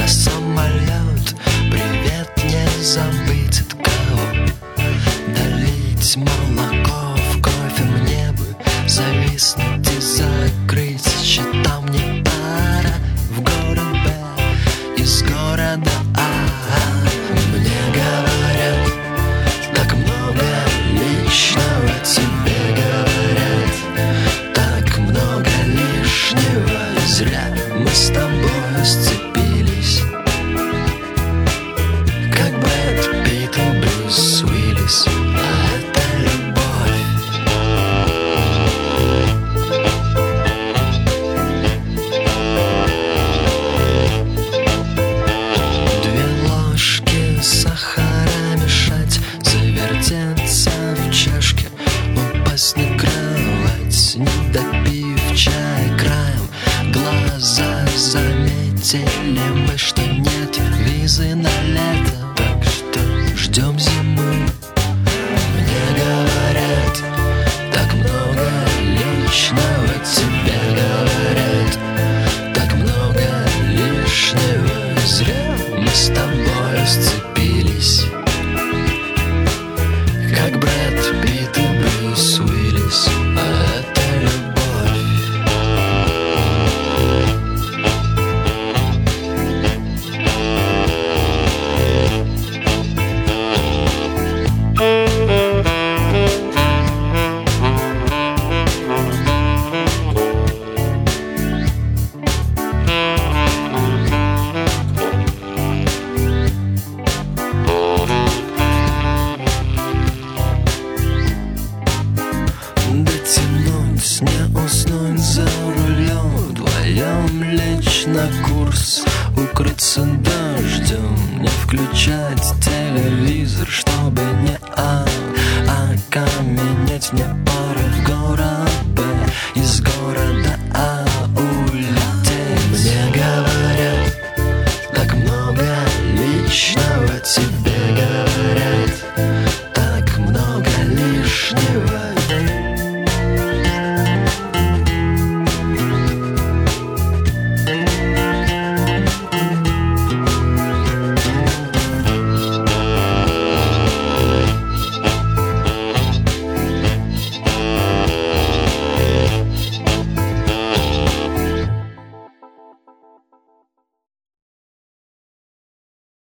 самолет, привет не забыть от кого. Долить молоко в кофе мне бы, зависнуть и закрыть счета мне пора. В город Б, из города А. Мне говорят, так много личного тебе говорят, так много лишнего. Зря мы с тобой сцепились, как Брэд Питт и Брюс Уиллис. А это любовь. Две ложки сахара мешать, завертеться в чашке, упасть на кровать, не допив чай краем глаза. Заметили мы, что нет визы на лето, так что ждем зимы. Мне говорят, так много личного тебе говорят, так много лишнего. Зря мы с тобой сцепились, как Брэд Питт и Брюс Уиллис. А это любовь. Дотянуть, не уснуть за рулем, вдвоем лечь на курс, укрыться дождем, не включать телевизор, чтобы не окаменеть. Мне пора в город Б, из города